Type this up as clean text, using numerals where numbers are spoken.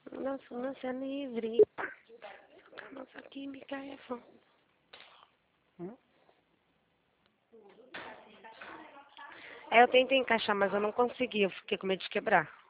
Nossa livre. Nossa química é bom. Eu tentei encaixar, mas eu não consegui. Eu fiquei com medo de quebrar.